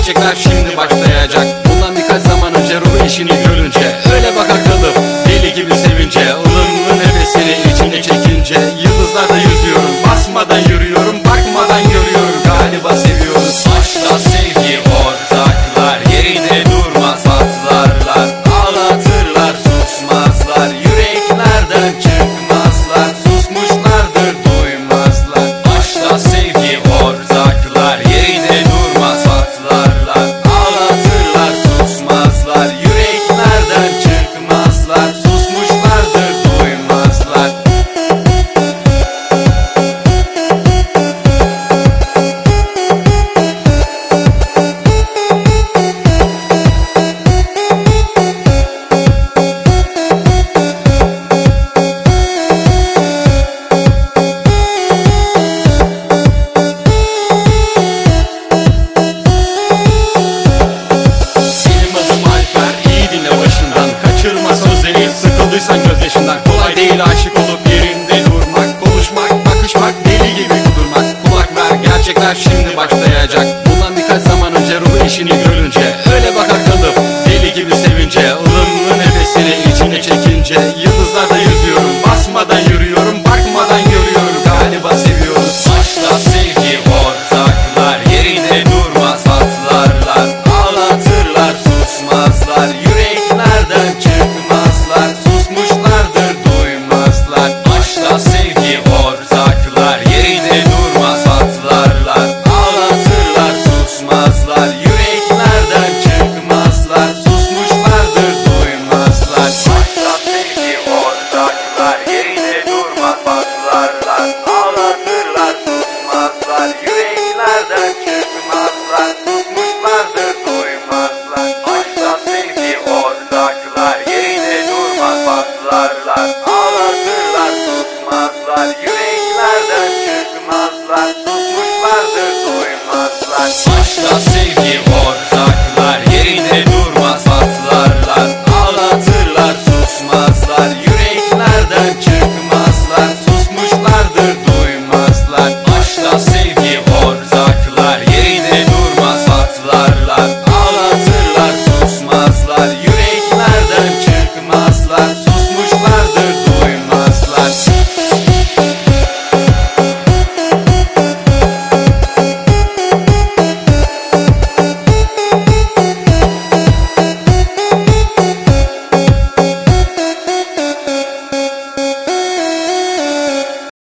gerçekler şimdi başlayacak. Bundan birkaç zaman önce ruhu işini görünce öyle bakar kalıp deli gibi sevince, ılımlı nefesini içine çekince yıldızlarda yüzüyorum, basmadan yürüyorum, bakmadan görüyorum, galiba seviyoruz. Aşkla sevgi ortaklar, yerinde durmaz patlarlar, ağlatırlar susmazlar, yüreklerden çıkmazlar, susmuşlardır duymazlar. Aşkla sevgi ortaklar, yerinde durmaz patlarlar, ağlatırlar susmazlar, yüreklerden çıkmazlar, susmuşlardır duymazlar. Kaçırma sözleri, sıkıldıysan gözyaşından. Kolay değil aşık olup yerinde durmak, konuşmak, bakışmak, deli gibi kudurmak. Kulak ver, gerçekler şimdi başlayacak. Bundan birkaç zaman önce ruhu işini görünce öyle bakar kalıp deli gibi sevince, ılımlı nefesini içine çekince yıldızlarda yüzüyorum, basmadan yürüyorum, bakmadan görüyorum, galiba seviyoruz. Aşkla sevgi ortaklar, yerinde durmaz patlarlar, ağlatırlar susmazlar, yüreklerden çıkmazlar, susmuşlardır duymazlar. Aşkla sevgi ortaklar, yerinde durmaz patlarlar, ağlatırlar susmazlar, yüreklerden çıkmazlar, susmuşlardır duymazlar. Aşkla sevgi ortaklar, yerinde durmaz patlarlar, ağlatırlar susmazlar, yüreklerden çıkmazlar, susmuşlardır duymazlar. Aşkla sevgi ortaklar, yerinde durmaz patlarlar, ağlatırlar susmazlar, yüreklerden çıkmazlar, susmuşlardır duymazlar. Aşkla sevgi